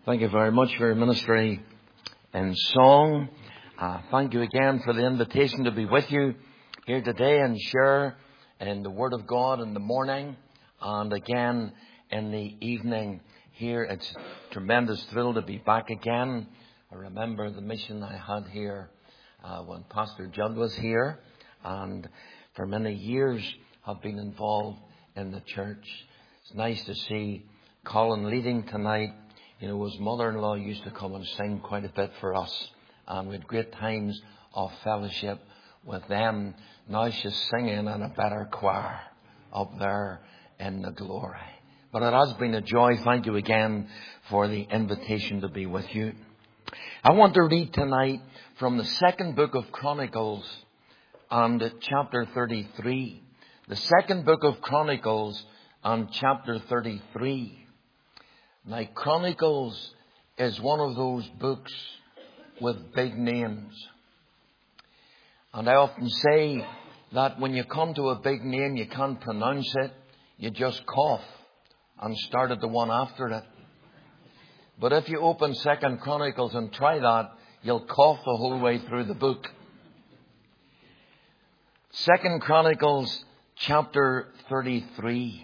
Thank you very much for your ministry in song. Thank you again for the invitation to be with you here today and share in the Word of God in the morning and again in the evening here. It's a tremendous thrill to be back again. I remember the mission I had here when Pastor Judd was here, and for many years have been involved in the church. It's nice to see Colin leading tonight. You know, his mother-in-law used to come and sing quite a bit for us, and we had great times of fellowship with them. Now she's singing in a better choir up there in the glory. But it has been a joy. Thank you again for the invitation to be with you. I want to read tonight from the second book of Chronicles and chapter 33. The second book of Chronicles and chapter 33. Now, Chronicles is one of those books with big names. And I often say that when you come to a big name, you can't pronounce it. You just cough and start at the one after it. But if you open 2nd Chronicles and try that, you'll cough the whole way through the book. 2nd Chronicles chapter 33.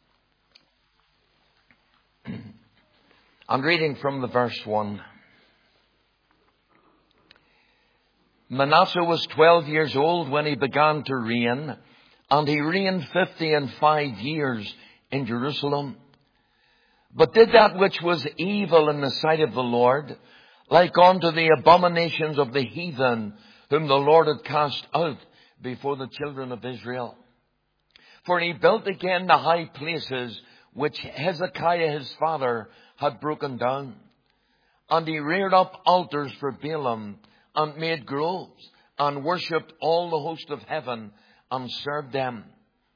I'm reading from the verse 1. Manasseh was 12 years old when he began to reign, and he reigned 55 years in Jerusalem. But did that which was evil in the sight of the Lord, like unto the abominations of the heathen, whom the Lord had cast out before the children of Israel. For he built again the high places which Hezekiah his father had broken down. And he reared up altars for Baalim, and made groves, and worshipped all the host of heaven, and served them.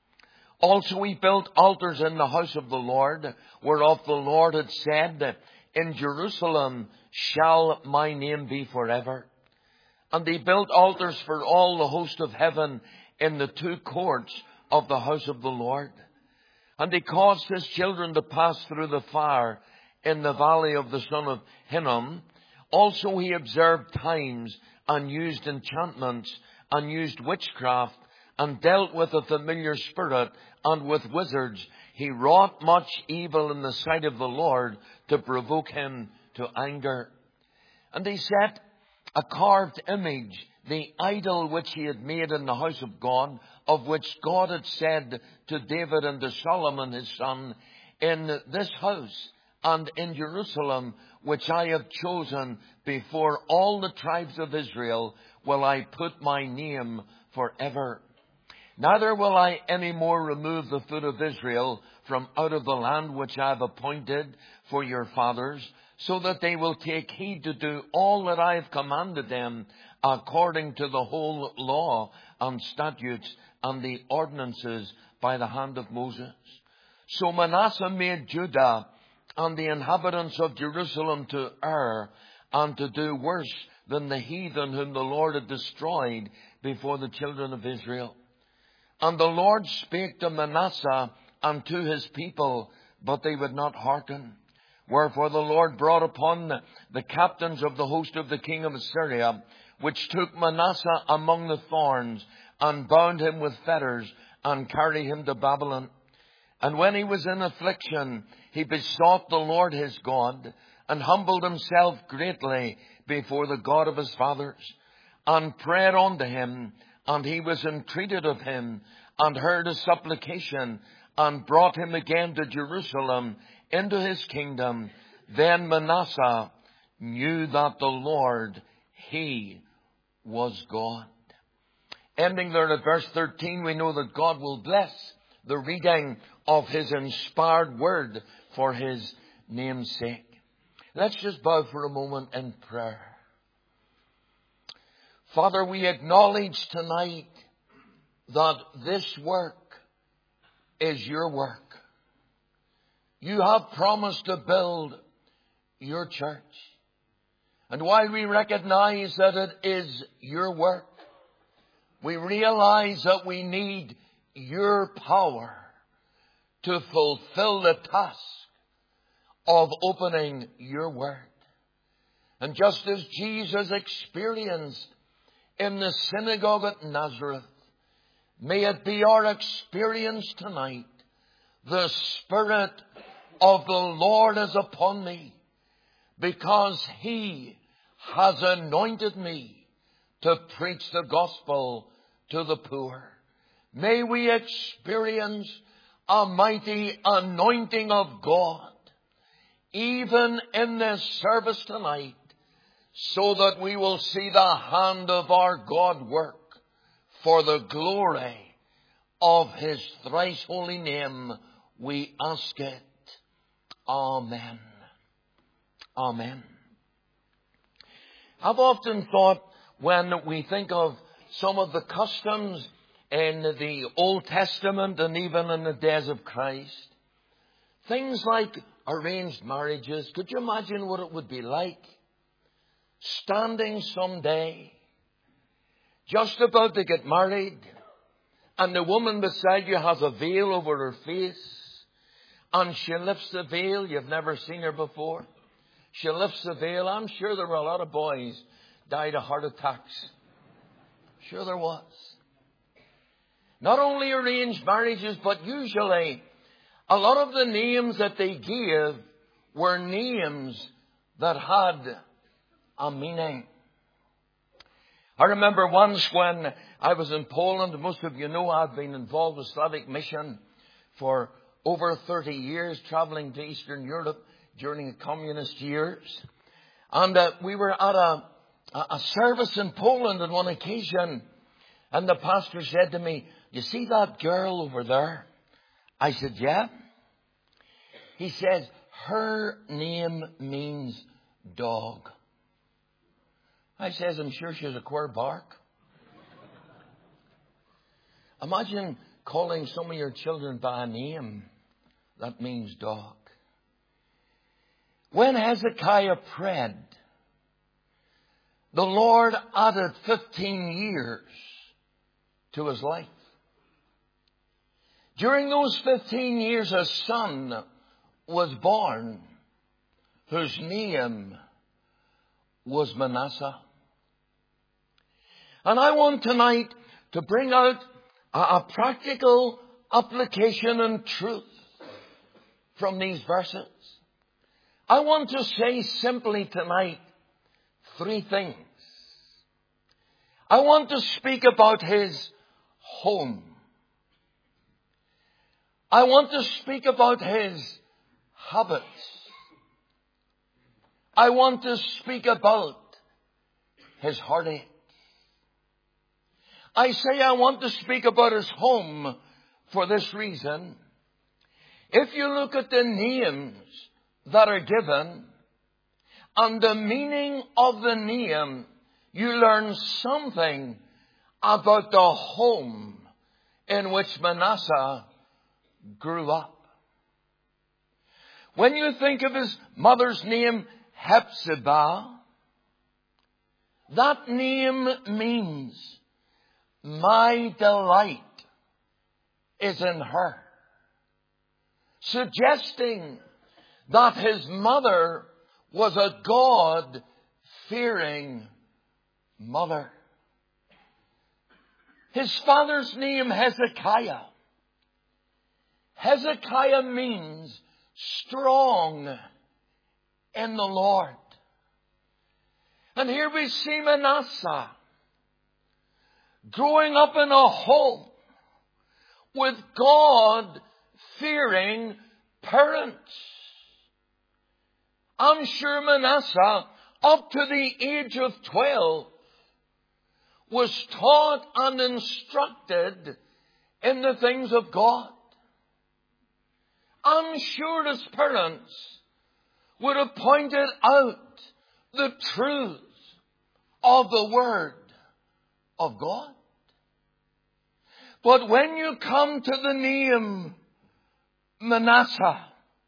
Also he built altars in the house of the Lord, whereof the Lord had said, In Jerusalem shall my name be forever. And he built altars for all the host of heaven in the two courts of the house of the Lord. And he caused his children to pass through the fire in the valley of the son of Hinnom. Also he observed times, and used enchantments, and used witchcraft, and dealt with a familiar spirit, and with wizards. He wrought much evil in the sight of the Lord, to provoke him to anger. And he set a carved image, the idol which he had made in the house of God, of which God had said to David and to Solomon his son, In this house and in Jerusalem, which I have chosen before all the tribes of Israel, will I put my name forever. Neither will I any more remove the foot of Israel from out of the land which I have appointed for your fathers, so that they will take heed to do all that I have commanded them, according to the whole law and statutes and the ordinances by the hand of Moses. So Manasseh made Judah and the inhabitants of Jerusalem to err, and to do worse than the heathen whom the Lord had destroyed before the children of Israel. And the Lord spake to Manasseh and to his people, but they would not hearken. Wherefore the Lord brought upon the captains of the host of the king of Assyria, which took Manasseh among the thorns, and bound him with fetters, and carried him to Babylon. And when he was in affliction, he besought the Lord his God, and humbled himself greatly before the God of his fathers, and prayed unto him, and he was entreated of him, and heard his supplication, and brought him again to Jerusalem into his kingdom. Then Manasseh knew that the Lord, he was God. Ending there at verse 13, we know that God will bless the reading of his inspired word for his name's sake. Let's just bow for a moment in prayer. Father, we acknowledge tonight that this work is your work. You have promised to build your church. And while we recognize that it is your work, we realize that we need your power to fulfill the task of opening your Word. And just as Jesus experienced in the synagogue at Nazareth, may it be our experience tonight. The Spirit of the Lord is upon me, because He has anointed me to preach the gospel to the poor. May we experience a mighty anointing of God, even in this service tonight, so that we will see the hand of our God work for the glory of His thrice holy name. We ask it. Amen. Amen. I've often thought, when we think of some of the customs in the Old Testament and even in the days of Christ, things like arranged marriages, could you imagine what it would be like? Standing someday, just about to get married, and the woman beside you has a veil over her face, and she lifts the veil. You've never seen her before. She lifts the veil. I'm sure there were a lot of boys died of heart attacks. Sure there was. Not only arranged marriages, but usually a lot of the names that they gave were names that had a meaning. I remember once when I was in Poland, most of you know I've been involved with Slavic Mission for over 30 years, traveling to Eastern Europe during the communist years. And we were at a service in Poland on one occasion, and the pastor said to me, "You see that girl over there?" I said, "Yeah." He says, "Her name means dog." I says, "I'm sure she's a queer bark." Imagine calling some of your children by a name that means dog. When Hezekiah prayed, the Lord added 15 years to his life. During those 15 years, a son was born whose name was Manasseh. And I want tonight to bring out a practical application and truth from these verses. I want to say simply tonight 3 things. I want to speak about his home. I want to speak about his habits. I want to speak about his heartache. I say I want to speak about his home for this reason. If you look at the names that are given and the meaning of the name, you learn something about the home in which Manasseh grew up. When you think of his mother's name, Hephzibah, that name means my delight is in her, suggesting that his mother was a God-fearing mother. His father's name, Hezekiah. Hezekiah means strong in the Lord. And here we see Manasseh growing up in a home with God-fearing parents. I'm sure Manasseh, up to the age of 12, was taught and instructed in the things of God. I'm sure his parents would have pointed out the truths of the Word of God. But when you come to the name Manasseh,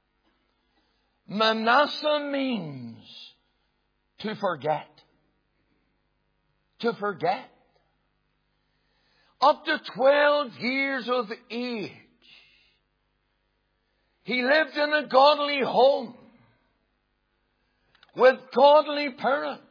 Manasseh means to forget. To forget. Up to 12 years of age, he lived in a godly home. with godly parents.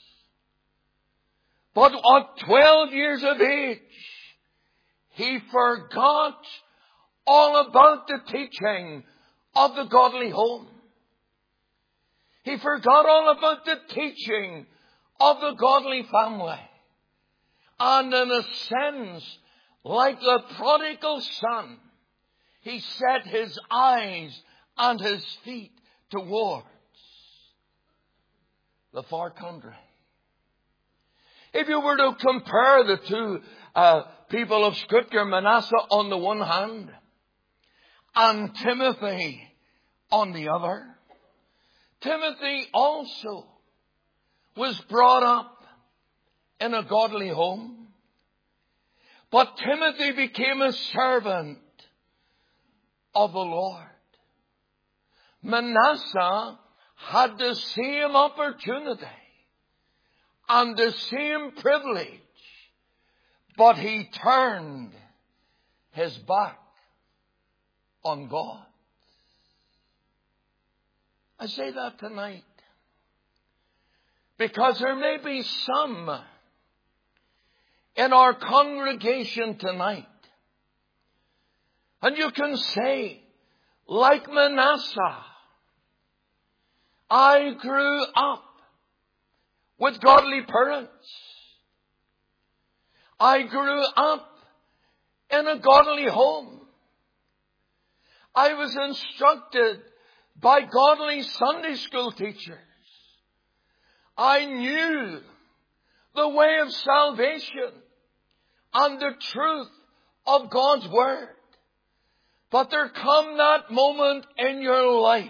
But at 12 years of age, he forgot all about the teaching of the godly home. He forgot all about the teaching of the godly family. And in a sense, like the prodigal son, he set his eyes and his feet towards the far country. If you were to compare the two people of Scripture, Manasseh on the one hand and Timothy on the other, Timothy also was brought up in a godly home. But Timothy became a servant of the Lord. Manasseh had the same opportunity and the same privilege, but he turned his back on God. I say that tonight because there may be some in our congregation tonight, and you can say, like Manasseh, I grew up with godly parents. I grew up in a godly home. I was instructed by godly Sunday school teachers. I knew the way of salvation and the truth of God's Word. But there come that moment in your life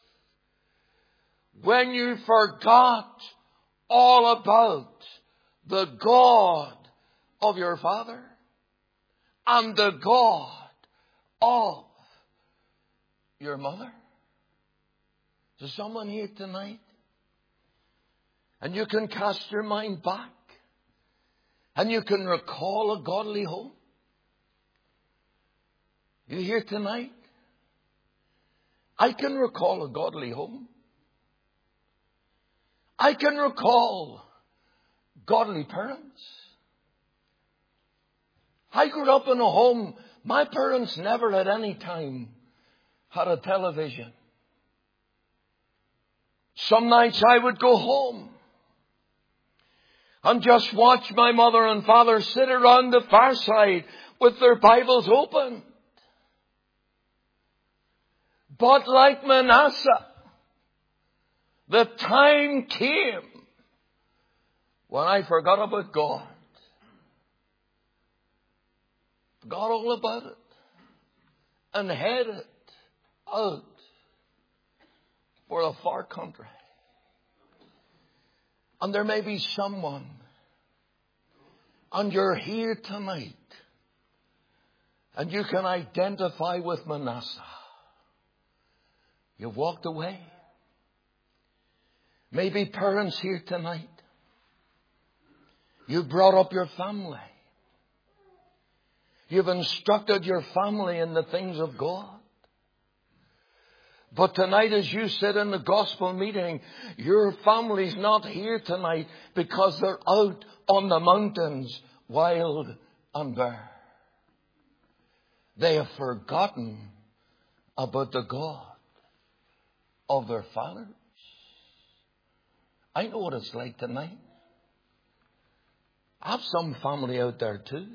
when you forgot all about the God of your father and the God of your mother. Is there someone here tonight? And you can cast your mind back and you can recall a godly home. You here tonight? I can recall a godly home. I can recall godly parents. I grew up in a home, my parents never at any time had a television. Some nights I would go home and just watch my mother and father sit around the fireside with their Bibles open. But like Manasseh, the time came when I forgot about God. Forgot all about it. And headed out for a far country. And there may be someone, and you're here tonight, and you can identify with Manasseh. You've walked away. Maybe parents here tonight. You've brought up your family. You've instructed your family in the things of God. But tonight as you sit in the gospel meeting, your family's not here tonight because they're out on the mountains, wild and bare. They have forgotten about the God of their fathers. I know what it's like tonight. I have some family out there too.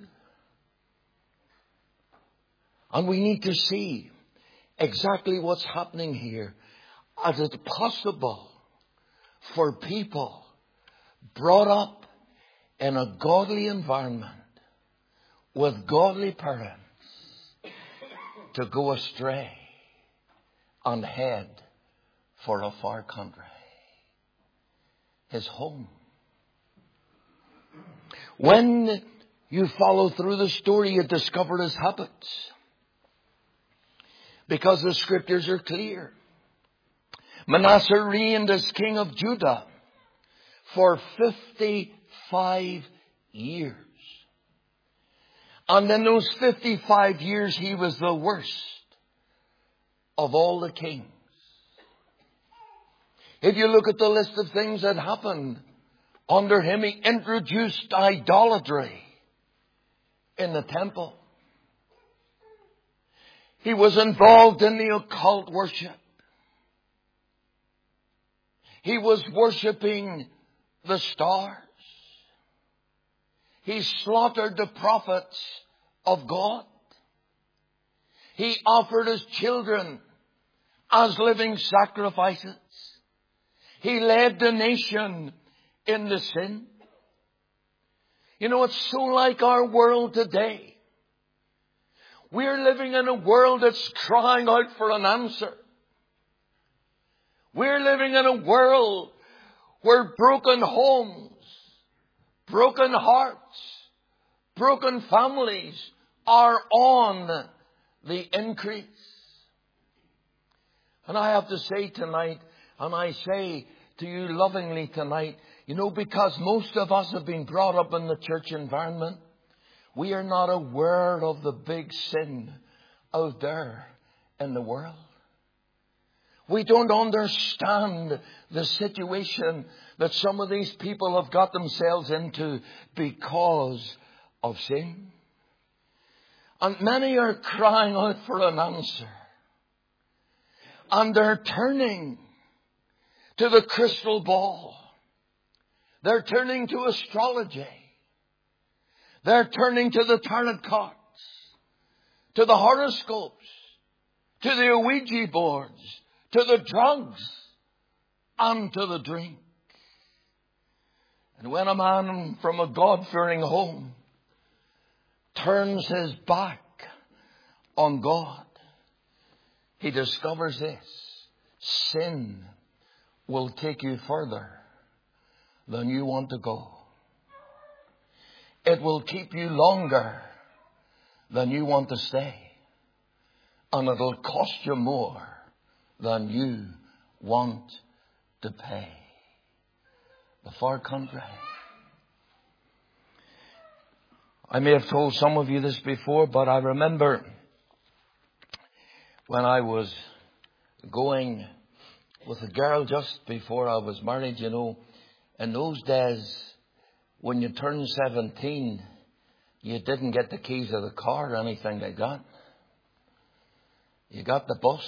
And we need to see exactly what's happening here. Is it possible for people brought up in a godly environment with godly parents to go astray and head for a far country? His home. When you follow through the story, you discover his habits. Because the scriptures are clear. Manasseh reigned as king of Judah for 55 years. And in those 55 years, he was the worst of all the kings. If you look at the list of things that happened under him, he introduced idolatry in the temple. He was involved in the occult worship. He was worshiping the stars. He slaughtered the prophets of God. He offered his children as living sacrifices. He led the nation in the sin. You know, it's so like our world today. We're living in a world that's crying out for an answer. We're living in a world where broken homes, broken hearts, broken families are on the increase. And I have to say tonight, and I say to you lovingly tonight, you know, because most of us have been brought up in the church environment, we are not aware of the big sin out there in the world. We don't understand the situation that some of these people have got themselves into because of sin. And many are crying out for an answer. And they're turning to the crystal ball. They're turning to astrology. They're turning to the tarot cards, to the horoscopes, to the Ouija boards, to the drugs, and to the drink. And when a man from a God-fearing home turns his back on God, he discovers this: sin will take you further than you want to go. It will keep you longer than you want to stay. And it'll cost you more than you want to pay. The far country. I may have told some of you this before, but I remember when I was going with a girl just before I was married, you know, in those days, when you turned 17, you didn't get the keys of the car or anything like that. You got the bus.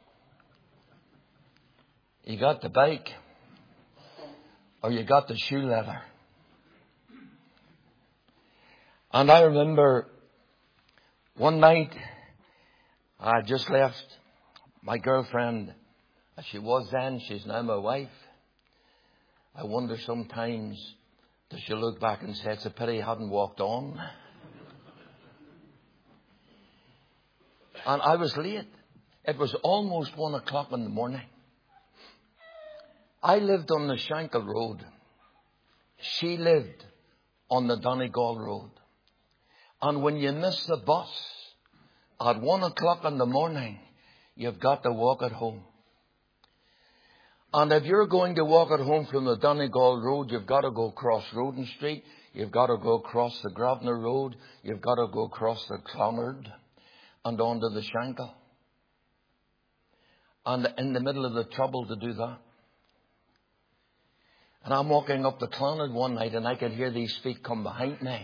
You got the bike. Or you got the shoe leather. And I remember one night, I just left my girlfriend, as she was then, she's now my wife. I wonder sometimes, does she look back and say, it's a pity I hadn't walked on? And I was late. It was almost 1 o'clock in the morning. I lived on the Shankill Road. She lived on the Donegal Road. And when you miss the bus at 1 o'clock in the morning, you've got to walk it home. And if you're going to walk it home from the Donegal Road, you've got to go across Roden Street. You've got to go across the Grosvenor Road. You've got to go across the Clonard and onto the Shankill. And in the middle of the trouble to do that. And I'm walking up the Clonard one night and I could hear these feet come behind me.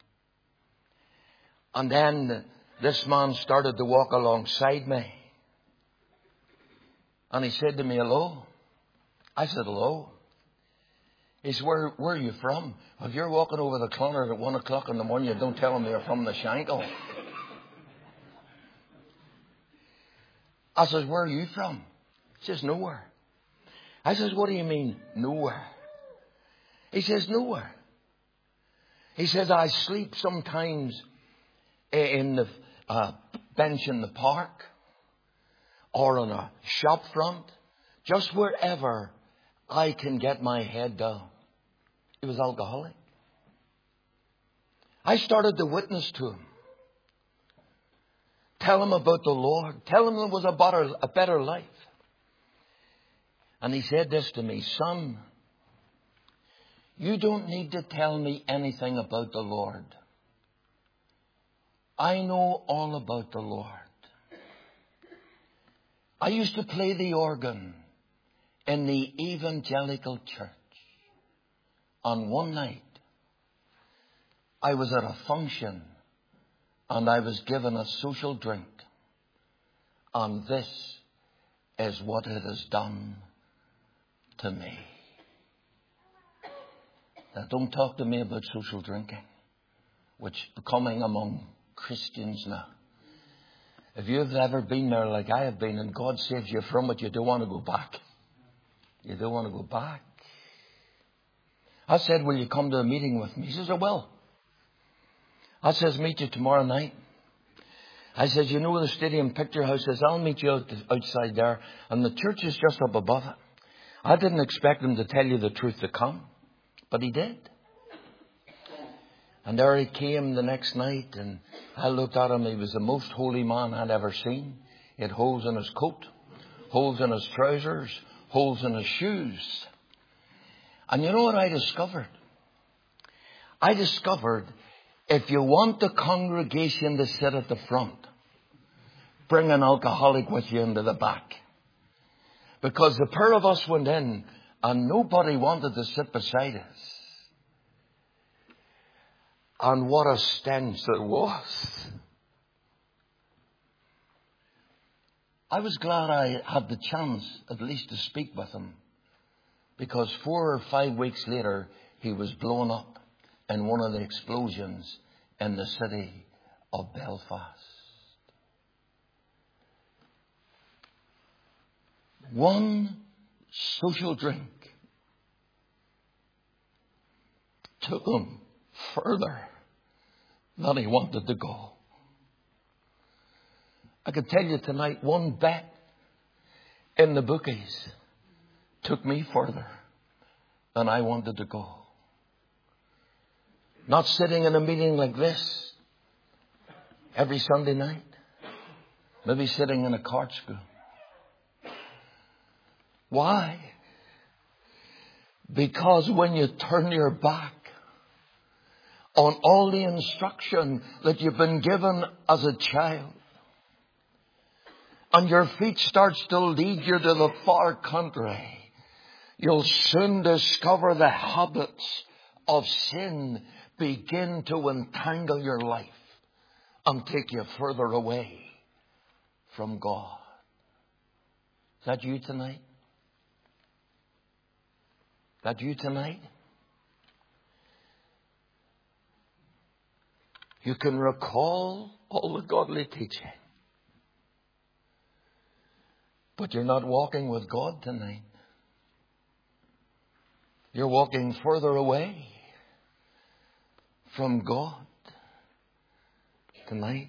And then this man started to walk alongside me. And he said to me, hello. I said, hello. He said, where are you from? If you're walking over the Clonard at 1 o'clock in the morning, you don't tell him you're from the Shankill. I says, where are you from? He says, nowhere. I says, what do you mean, nowhere? He says, nowhere. He says, I sleep sometimes in the bench in the park or on a shop front, just wherever I can get my head down. He was alcoholic. I started to witness to him. Tell him about the Lord. Tell him there was a better life. And he said this to me, son, you don't need to tell me anything about the Lord. I know all about the Lord. I used to play the organ in the evangelical church. On one night, I was at a function and I was given a social drink. And this is what it has done to me. Now, don't talk to me about social drinking, which is becoming among Christians now. If you've ever been there like I have been and God saves you from it, you don't want to go back. You don't want to go back. I said, will you come to a meeting with me? He says, I will. I says, meet you tomorrow night. I says, you know the Stadium Picture House? Says, I'll meet you outside there. And the church is just up above it. I didn't expect him to tell you the truth to come. But he did. And there he came the next night. And I looked at him. He was the most holy man I'd ever seen. He had holes in his coat. Holes in his trousers. Holes in his shoes. And you know what I discovered? I discovered if you want the congregation to sit at the front, bring an alcoholic with you into the back. Because the pair of us went in and nobody wanted to sit beside us. And what a stench it was. I was glad I had the chance at least to speak with him. Because 4 or 5 weeks later, he was blown up in one of the explosions in the city of Belfast. One social drink took him further than he wanted to go. I could tell you tonight, one bet in the bookies took me further than I wanted to go. Not sitting in a meeting like this every Sunday night. Maybe sitting in a cart school. Why? Because when you turn your back on all the instruction that you've been given as a child, and your feet starts to lead you to the far country, you'll soon discover the habits of sin begin to entangle your life and take you further away from God. Is that you tonight? Is that you tonight? You can recall all the godly teaching, but you're not walking with God tonight. You're walking further away from God tonight.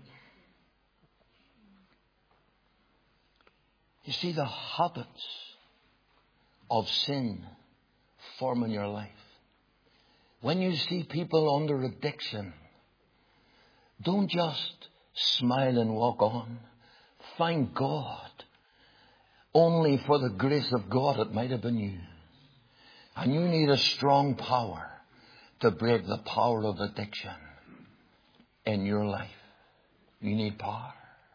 You see, the habits of sin form in your life. When you see people under addiction, don't just smile and walk on. Thank God. Only for the grace of God it might have been you. And you need a strong power to break the power of addiction in your life. You need power.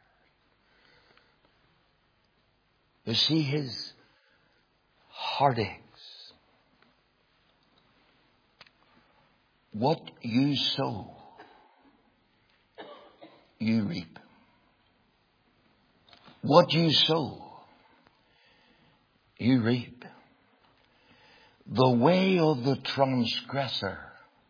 You see, his heartaches. What you sow, you reap. What you sow, you reap. The way of the transgressor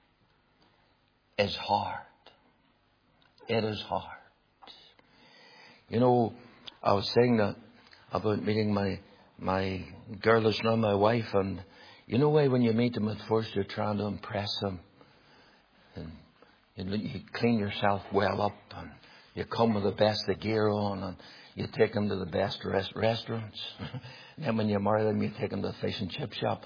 is hard. It is hard. You know, I was saying that about meeting my girl is now my wife, and you know why when you meet them at first you're trying to impress them, and you clean yourself well up, and you come with the best of gear on, and you take them to the best restaurants. And then when you marry them, you take them to the fish and chip shop.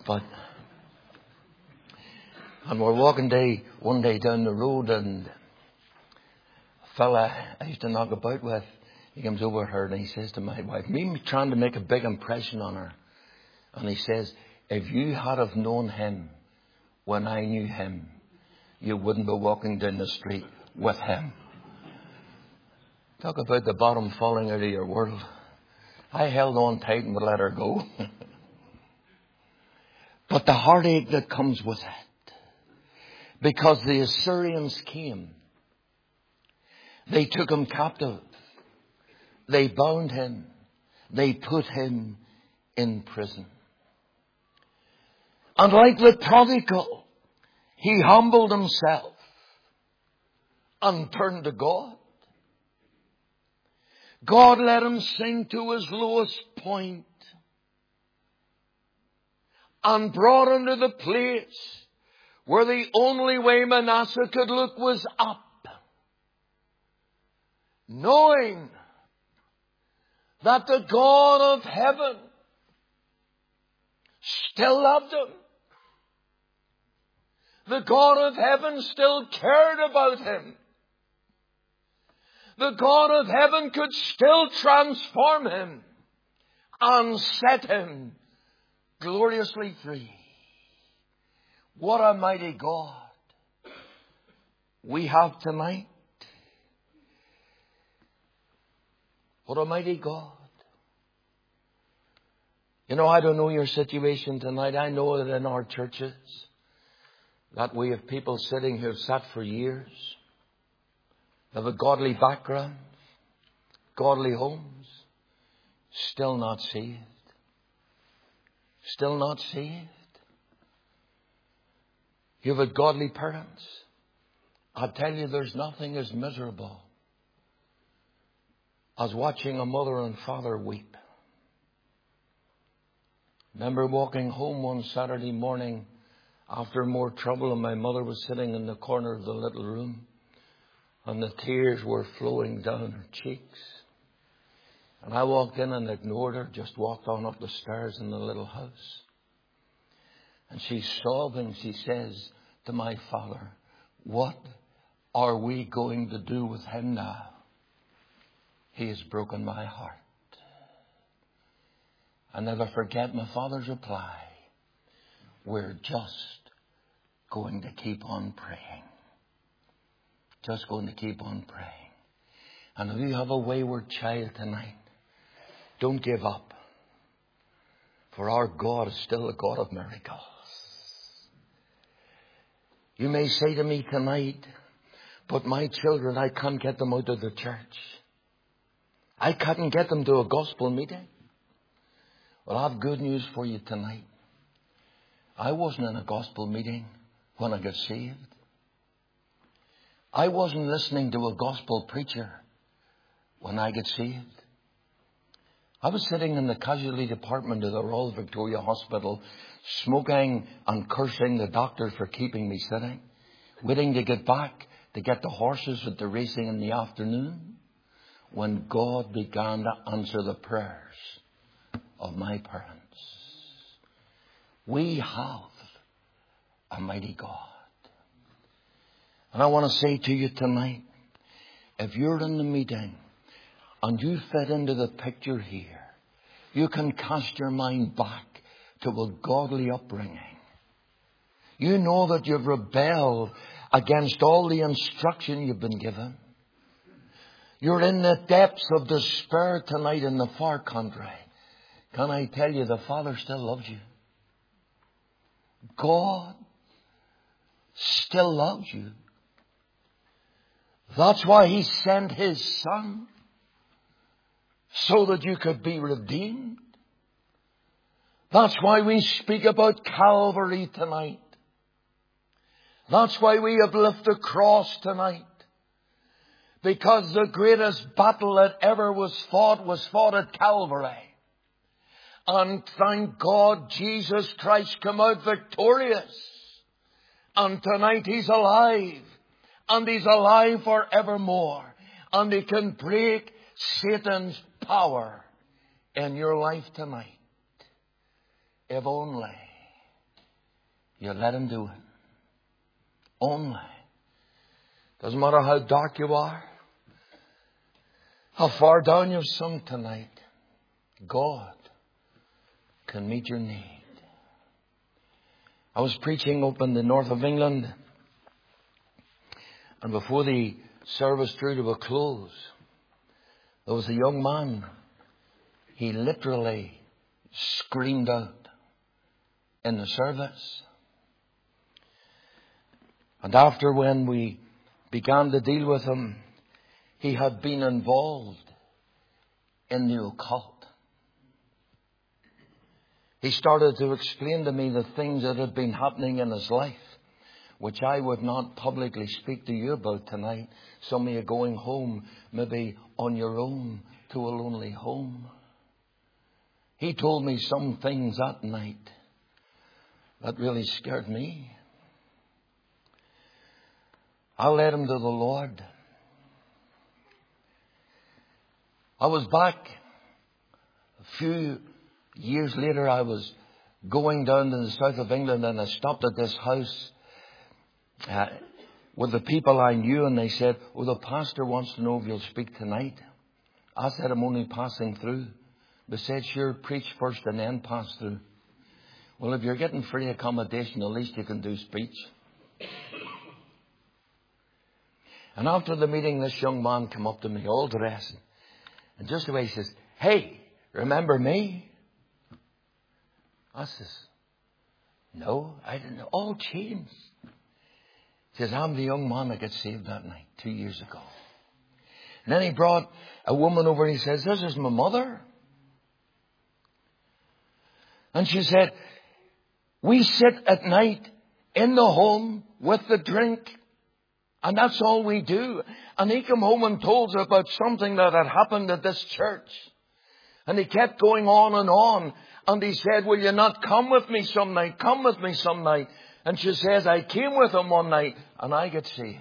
And we're walking one day down the road, and a fella I used to knock about with, he comes over her and he says to my wife, me trying to make a big impression on her, and he says, if you had have known him when I knew him, you wouldn't be walking down the street with him. Talk about the bottom falling out of your world. I held on tight and would let her go. but the heartache that comes with it. Because the Assyrians came. They took him captive. They bound him. They put him in prison. And like the prodigal, he humbled himself and turned to God. God let him sink to his lowest point and brought him to the place where the only way Manasseh could look was up, knowing that the God of heaven still loved him. The God of heaven still cared about him. The God of heaven could still transform him and set him gloriously free. What a mighty God we have tonight. What a mighty God. You know, I don't know your situation tonight. I know that in our churches that we have people sitting who have sat for years. They have a godly background, godly homes, still not saved. Still not saved. You have godly parents. I tell you, there's nothing as miserable as watching a mother and father weep. Remember walking home one Saturday morning after more trouble, and my mother was sitting in the corner of the little room, and the tears were flowing down her cheeks. And I walked in and ignored her, just walked on up the stairs in the little house. And she's sobbing. She says to my father, "What are we going to do with him now? He has broken my heart." I never forget my father's reply. "We're just going to keep on praying. Just going to keep on praying." And if you have a wayward child tonight, don't give up. For our God is still a God of miracles. You may say to me tonight, "But my children, I can't get them out of the church. I couldn't get them to a gospel meeting." Well, I have good news for you tonight. I wasn't in a gospel meeting when I got saved. I wasn't listening to a gospel preacher when I got saved. I was sitting in the casualty department of the Royal Victoria Hospital, smoking and cursing the doctor for keeping me sitting, waiting to get back to get the horses at the racing in the afternoon, when God began to answer the prayers of my parents. We have a mighty God. And I want to say to you tonight, if you're in the meeting and you fit into the picture here, you can cast your mind back to a godly upbringing. You know that you've rebelled against all the instruction you've been given. You're in the depths of despair tonight in the far country. Can I tell you, the Father still loves you. God still loves you. That's why He sent His Son, so that you could be redeemed. That's why we speak about Calvary tonight. That's why we uplift the cross tonight. Because the greatest battle that ever was fought at Calvary. And thank God Jesus Christ came out victorious. And tonight He's alive. And He's alive forevermore. And He can break Satan's power in your life tonight. If only you let Him do it. Only. Doesn't matter how dark you are, how far down you've sunk tonight, God can meet your need. I was preaching up in the north of England, and before the service drew to a close, there was a young man. He literally screamed out in the service. And after, when we began to deal with him, he had been involved in the occult. He started to explain to me the things that had been happening in his life, which I would not publicly speak to you about tonight. Some of you going home, maybe on your own, to a lonely home. He told me some things that night that really scared me. I led him to the Lord. I was back a few years later. I was going down to the south of England, and I stopped at this house with the people I knew, and they said, "Oh, the pastor wants to know if you'll speak tonight." I said, "I'm only passing through." They said, "Sure, preach first and then pass through." Well, if you're getting free accommodation, at least you can do speech. And after the meeting, this young man came up to me, all dressed. And just the way he says, "Hey, remember me?" I says, "No, I didn't know." All changed. He says, "I'm the young man that got saved that night 2 years ago." And then he brought a woman over and he says, "This is my mother." And she said, "We sit at night in the home with the drink, and that's all we do." And he came home and told her about something that had happened at this church. And he kept going on and on. And he said, "Will you not come with me some night? Come with me some night." And she says, "I came with him one night and I got saved."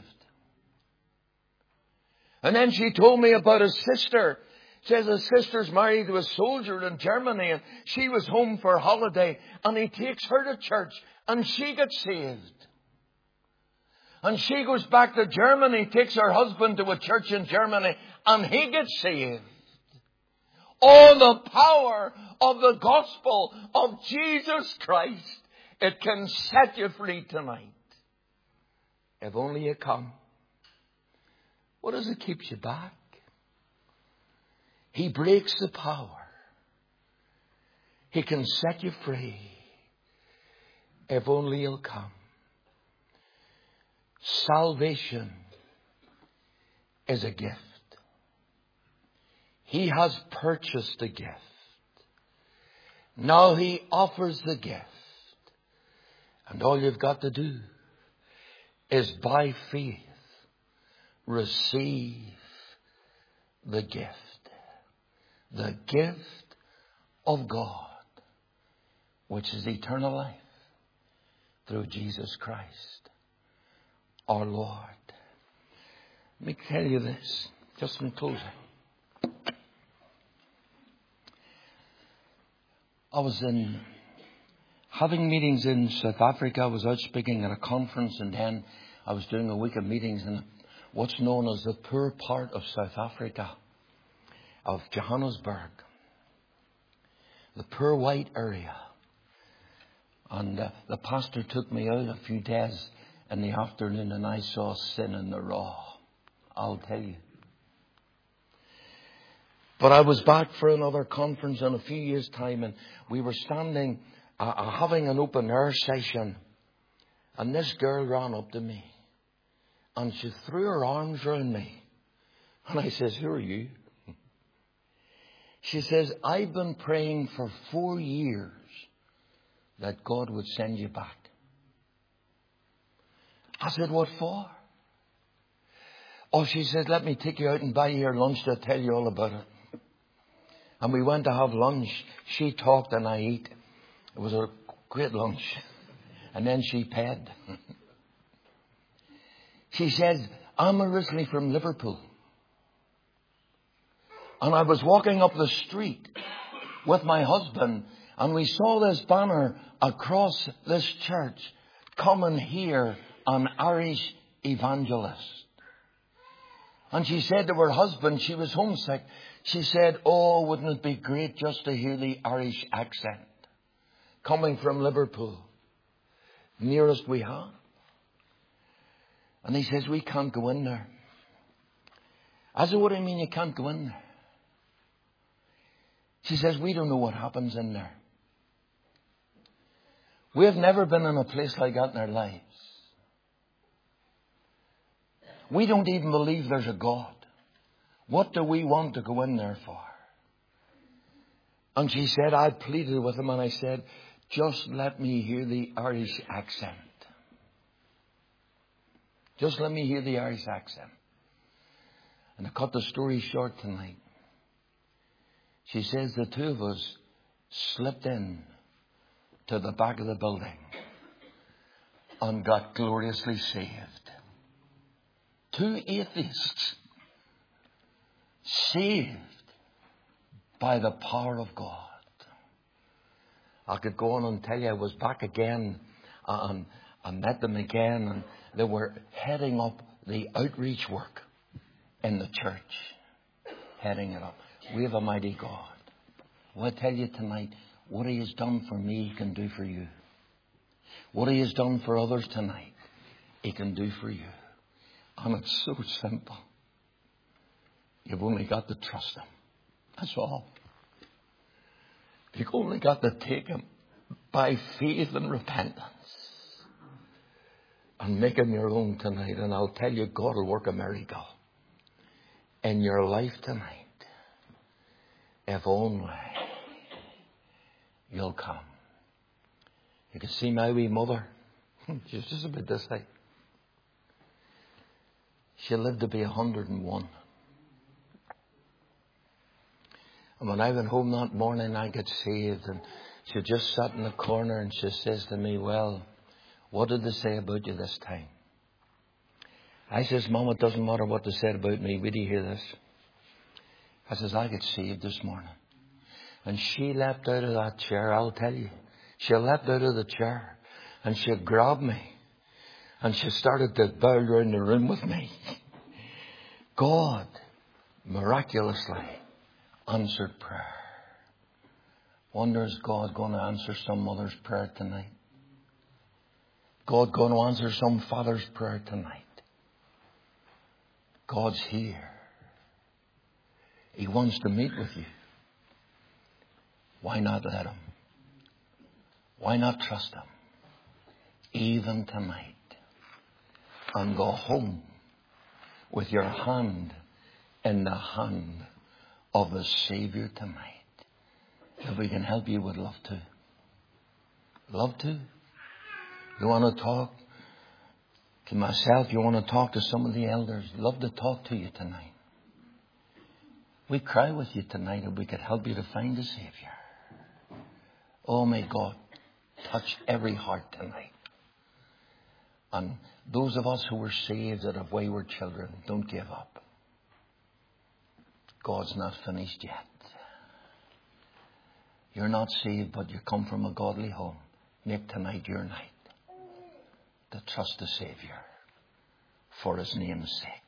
And then she told me about his sister. Says his sister's married to a soldier in Germany, and she was home for a holiday, and he takes her to church and she gets saved. And she goes back to Germany, takes her husband to a church in Germany, and he gets saved. Oh, the power of the gospel of Jesus Christ. It can set you free tonight. If only you come. What is it keeps you back? He breaks the power. He can set you free. If only you'll come. Salvation is a gift. He has purchased the gift. Now he offers the gift. And all you've got to do is by faith receive the gift. The gift of God, which is eternal life through Jesus Christ, our Lord. Let me tell you this, just in closing. I was having meetings in South Africa. I was out speaking at a conference, and then I was doing a week of meetings in what's known as the poor part of South Africa, of Johannesburg, the poor white area. And the pastor took me out a few days in the afternoon, and I saw sin in the raw. I'll tell you. But I was back for another conference in a few years' time, and we were standing, having an open air session. And this girl ran up to me, and she threw her arms around me. And I says, "Who are you?" She says, "I've been praying for 4 years that God would send you back." I said, "What for?" Oh, she says, "Let me take you out and buy you your lunch to tell you all about it." And we went to have lunch. She talked and I ate. It was a great lunch. And then she paid. She said, "I'm originally from Liverpool. And I was walking up the street with my husband, and we saw this banner across this church, 'Come and hear an Irish evangelist.'" And she said to her husband, she was homesick, she said, "Oh, wouldn't it be great just to hear the Irish accent coming from Liverpool, nearest we have." And he says, "We can't go in there." I said, "What do you mean you can't go in there?" She says, "We don't know what happens in there. We have never been in a place like that in our lives. We don't even believe there's a God. What do we want to go in there for? And she said, I pleaded with him and I said, just let me hear the Irish accent. Just let me hear the Irish accent. And I cut the story short tonight. She says the two of us slipped in to the back of the building and got gloriously saved. Two atheists saved by the power of God. I could go on and tell you I was back again and I met them again and they were heading up the outreach work in the church. Heading it up. We have a mighty God. Well, I tell you tonight, what He has done for me, He can do for you. What He has done for others tonight, He can do for you. And it's so simple. You've only got to trust Him. That's all. You've only got to take Him by faith and repentance and make Him your own tonight. And I'll tell you, God will work a miracle in your life tonight. If only you'll come. You can see my wee mother. She's just about this height. She lived to be 101. And when I went home that morning, I got saved. And she just sat in the corner and she says to me, well, what did they say about you this time? I says, Mom, it doesn't matter what they said about me. Wait till you hear this. I says, I got saved this morning. And she leapt out of that chair, I'll tell you. She leapt out of the chair and she grabbed me. And she started to bow around the room with me. God miraculously answered prayer. Wonder, is God going to answer some mother's prayer tonight? God going to answer some father's prayer tonight? God's here. He wants to meet with you. Why not let Him? Why not trust Him? Even tonight. And go home with your hand in the hand of the Savior tonight. If we can help you, would love to. Love to. You want to talk to myself? You want to talk to some of the elders? Love to talk to you tonight. We cry with you tonight if we could help you to find the Savior. Oh, may God touch every heart tonight. And those of us who were saved that have wayward children, don't give up. God's not finished yet. You're not saved, but you come from a godly home. Make tonight your night to trust the Savior for His name's sake.